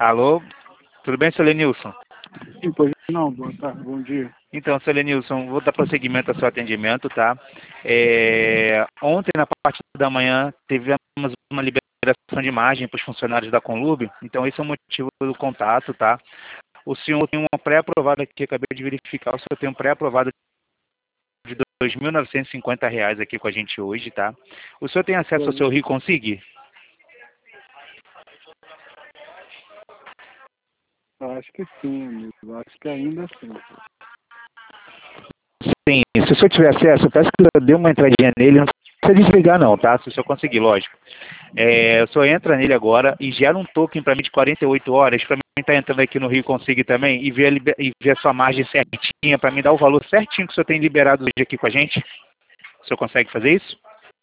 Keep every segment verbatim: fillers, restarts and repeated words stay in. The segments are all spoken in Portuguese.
Alô, tudo bem, seu Lenilson? Sim, pois não, boa tarde, bom dia. Então, seu Lenilson, vou dar prosseguimento ao seu atendimento, tá? É, ontem, na parte da manhã, tivemos uma liberação de imagem para os funcionários da Conlube, então esse é o motivo do contato, tá? O senhor tem uma pré-aprovada aqui, acabei de verificar, o senhor tem um pré-aprovado de dois mil novecentos e cinquenta reais aqui com a gente hoje, tá? O senhor tem acesso ao seu RICONSIG? Acho que sim, amigo, acho que ainda sim. Sim, se o senhor tiver acesso, eu peço que o senhor dê uma entradinha nele, não precisa desligar não, tá? Se o senhor conseguir, lógico. É, o senhor entra nele agora e gera um token para mim de quarenta e oito horas, para mim estar entrando aqui no RICONSIG também e ver, a liber... e ver a sua margem certinha, para mim dar o valor certinho que o senhor tem liberado hoje aqui com a gente. O senhor consegue fazer isso?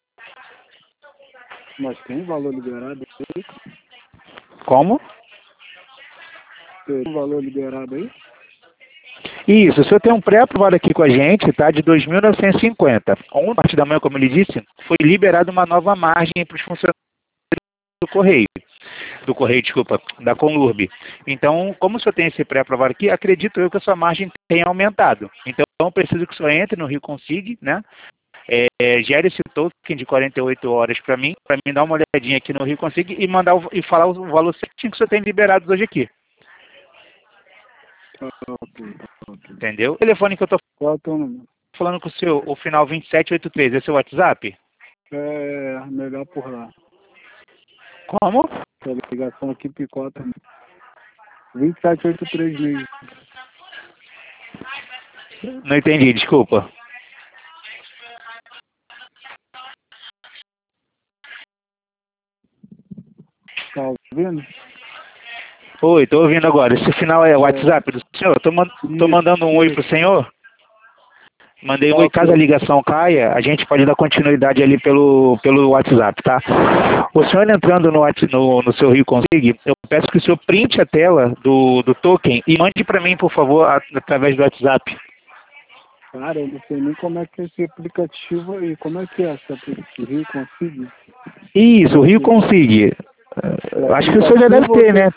Mas tem valor liberado aí? Como? Tem valor liberado aí? Isso, o senhor tem um pré-aprovado aqui com a gente, tá? De dois mil novecentos e cinquenta. Ontem, a partir da manhã, como ele disse, foi liberada uma nova margem para os funcionários do Correio. Do Correio, desculpa, da Conlurb. Então, como o senhor tem esse pré-aprovado aqui, acredito eu que a sua margem tenha aumentado. Então, eu preciso que o senhor entre no RICONSIG, né? É, gere esse token de quarenta e oito horas para mim, para mim dar uma olhadinha aqui no RICONSIG e mandar o, e falar o valor certinho que o senhor tem liberados hoje aqui. Tá ok, tá ok. Entendeu? O telefone que eu estou Qual é o teu número? falando com o seu, o final vinte e sete oitenta e três, esse é o WhatsApp? É melhor por lá. Como? A ligação aqui picota. vinte e sete oitenta e três mesmo. Não entendi, desculpa. Tá ouvindo? Oi, tô ouvindo agora. Esse final é o WhatsApp do senhor? Tô, man tô mandando um oi pro senhor. Mandei um oi, caso a ligação caia, a gente pode dar continuidade ali pelo, pelo WhatsApp, tá? O senhor entrando no, no, no seu RICONSIG, eu peço que o senhor printe a tela do, do token e mande para mim, por favor, a, através do WhatsApp. Cara, eu não sei nem como é que é esse aplicativo aí. Como é que é esse aplicativo? RICONSIG? Isso, o RICONSIG. Acho que o senhor já deve ter, né?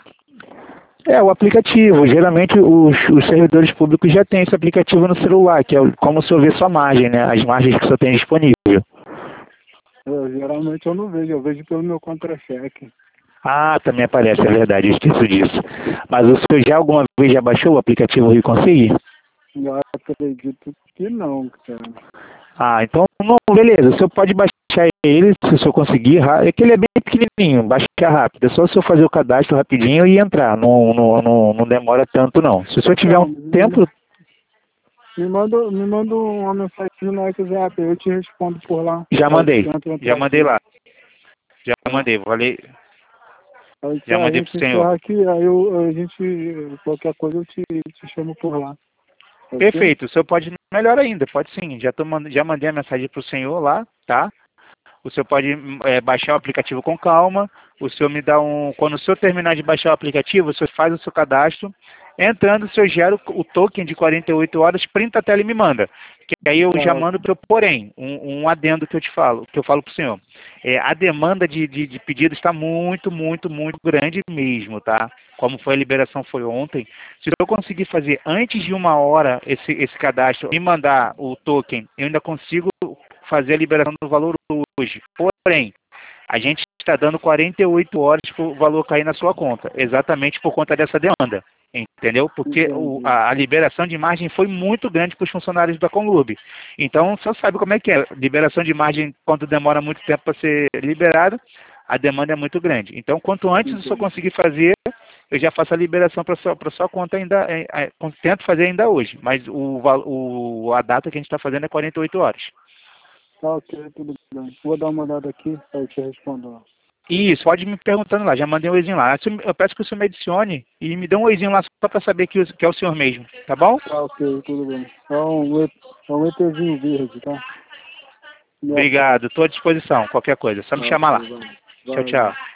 É, o aplicativo. Geralmente os, os servidores públicos já têm esse aplicativo no celular, que é como o senhor vê sua margem, né? As margens que o senhor tem disponível. Eu, geralmente eu não vejo, eu vejo pelo meu contra-cheque. Ah, também aparece, é verdade, eu esqueço disso. Mas o senhor já alguma vez já baixou o aplicativo RICONSIG? Eu acredito que não, cara. Ah, então, não, beleza, o senhor pode baixar ele, se o senhor conseguir, é que ele é bem pequenininho, baixar rápido, é só o senhor fazer o cadastro rapidinho e entrar, não, não, não, não demora tanto não. Se o senhor tiver um Não, tempo... Me manda, me manda uma mensagem no WhatsApp, eu te respondo por lá. Já mandei, Eu já mandei aqui. lá, já Tá. mandei, falei, Aí, já a mandei pro gente senhor. encerra aqui, aí eu, a gente, qualquer coisa eu te, te chamo por lá. Pode ser? Perfeito, o senhor pode, melhor ainda, pode sim, já, tô, já mandei a mensagem pro senhor lá, tá? O senhor pode é, baixar o aplicativo com calma. O senhor me dá um... Quando o senhor terminar de baixar o aplicativo, o senhor faz o seu cadastro. Entrando, o senhor gera o token de quarenta e oito horas, printa a tela e me manda. Que aí eu já mando para o porém, um, um adendo que eu te falo, que eu falo para o senhor. É, a demanda de, de, de pedidos está muito, muito, muito grande mesmo, tá? Como foi a liberação foi ontem. Se eu conseguir fazer antes de uma hora esse, esse cadastro e mandar o token, eu ainda consigo fazer a liberação do valor hoje. Porém, a gente está dando quarenta e oito horas para o valor cair na sua conta, exatamente por conta dessa demanda, entendeu? Porque o, a, a liberação de margem foi muito grande para os funcionários da Conlurb. Então, você sabe como é que é. Liberação de margem, quando demora muito tempo para ser liberado, a demanda é muito grande. Então, quanto antes eu só conseguir fazer, eu já faço a liberação para sua, para sua conta ainda, é, é, tento fazer ainda hoje, mas o, o, a data que a gente está fazendo é quarenta e oito horas. Tá ok, tudo bem. Vou dar uma olhada aqui, aí eu te respondo. Isso, pode me perguntando lá, já mandei um oizinho lá. Eu peço que o senhor me adicione e me dê um oizinho lá só para saber que, que é o senhor mesmo, tá bom? Tá ok, tudo bem. É um, é um ETzinho verde, tá? Obrigado, estou à disposição, qualquer coisa, só me Tá chamar ok, lá. vai. Tchau, Vai, vai. tchau.